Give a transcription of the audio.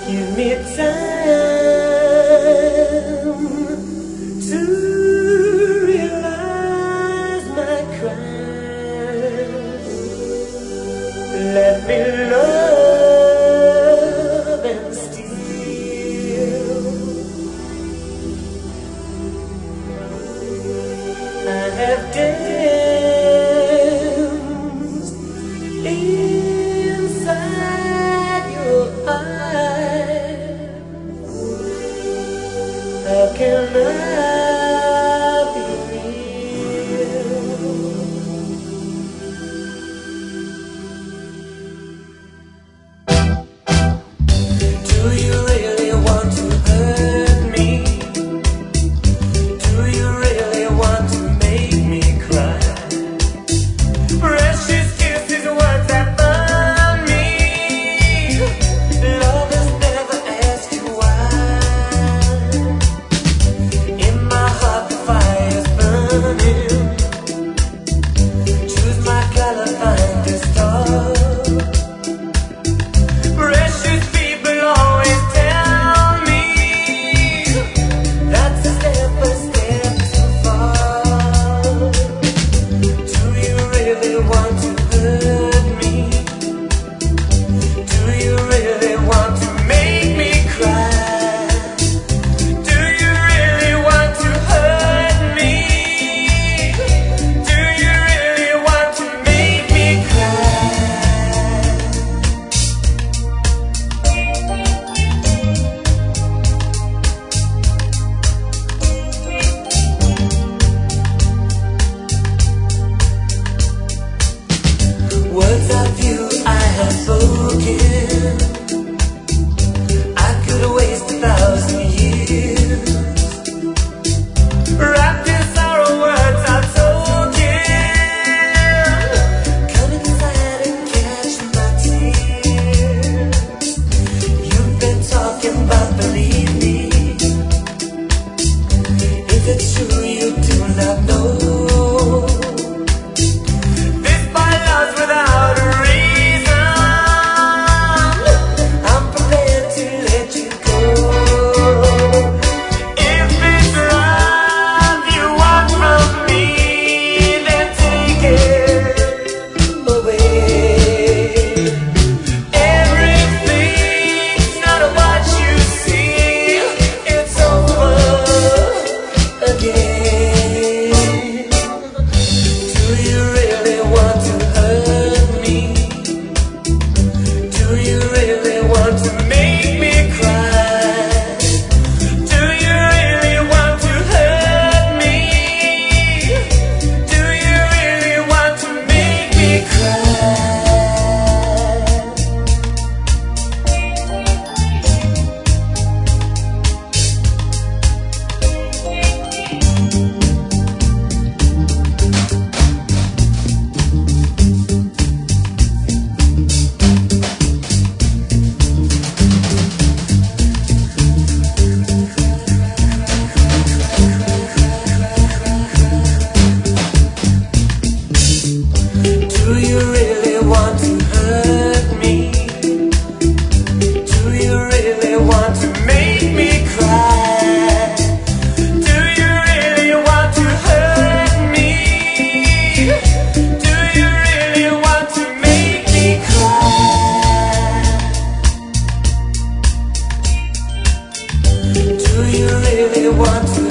Give me time to realize my crime. Let me love and steal. I have danced inside your eyes. How can I be real? Do you really want to hurt me? Do you really want to make me cry? Precious kisses, words that burn me. Lovers never ask you why. In my heart the fire's burning. Choose my color, find the star. Precious people always tell me that's a step too far. Do you really want to hurt me? Do you really want to make me cry? Do you really want to hurt me? Do you really want to make me cry? Words of you I have spoken. I could waste 1,000 years. Wrapped in sorrow, words I've spoken. Come inside and catch my tears. You've been talking, but believe me, if it's true you do not know. This by love's without a reason. I'm prepared to let you go. If it's love you want from me, then take it away. Everything's not what you see. It's over again. Do you really want to hurt me? Do you really want to make me cry? Do you really want to hurt me? Do you really want to make me cry? Do you really want to hurt me? Do you really want to make me cry? Do you really want to hurt me? Do you really want to make me cry? Do you really want to